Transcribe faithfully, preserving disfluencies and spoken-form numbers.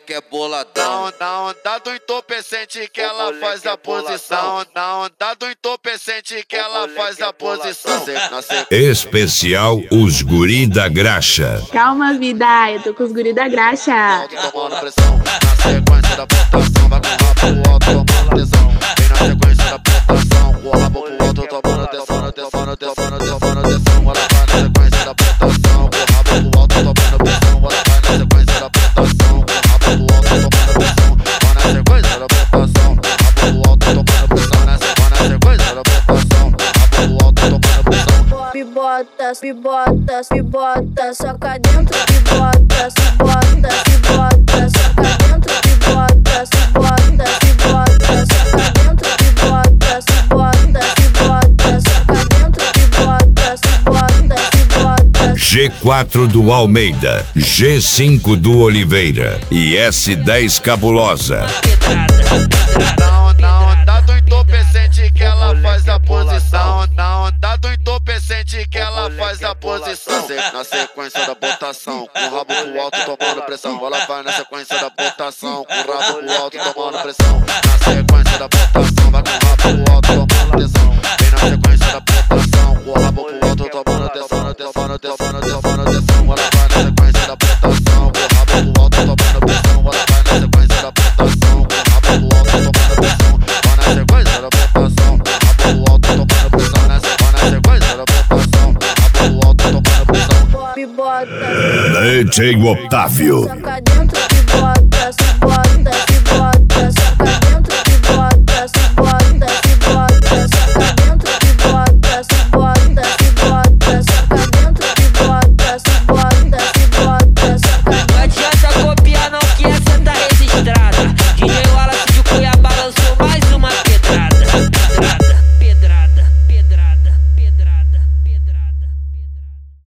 moleque é boladão. Não, não, dá do entorpecente que ela faz a posição. Não, dá do entorpecente que ela faz a posição. Especial Os Guri da Graxa. Calma, vida, eu tô com os guri da graxa. Tomando pressão, na sequência da botação, vai com o rabo pro alto, tomando tesão. Vem na sequência da botação, com o rabo pro alto, tomando tesão, na tesão, na tesão, na tesão, na tesão. Ela vai na sequência da botação, com o rabo pro alto, tomando pressão. Ela vai na sequência da botação, com o rabo pro alto, tomando pressão. Vai na sequência da botação, com o rabo pro alto, tomando pressão. Vai na sequência da botação, com o rabo pro alto, tomando pressão. Me bota, me bota, me bota, soca dentro, me bota, se bota, se bota, soca dentro, me bota, se bota, se bota, soca dentro, me bota, se bota, se bota, soca dentro, me bota, se bota, se bota. G quatro do Almeida, G cinco do Oliveira e S dez Cabulosa. Não, não, dá do entorpecente que ela faz a posição. Não, dá do entorpecente que ela faz a posição. Na sequência da botação, com o rabo pro alto tomando pressão. Ela vai na sequência da botação, com o rabo pro alto tomando pressão. Na sequência da botação, vai com o rabo pro alto tomando pressão. Vem na sequência da botação, com o rabo pro alto tomando pressão. Na tesão, na tesão, na tesão, na tesão. Ela vai na sequência da botação, com o rabo pro alto tomando pressão. Ela vai na sequência da botação, com o rabo pro alto tomando pressão. Vai na sequência da botação, com o rabo pro alto tomando pressão. Vai na sequência da botação, com o rabo pro alto tomando pressão. Me bota, D J Otávio.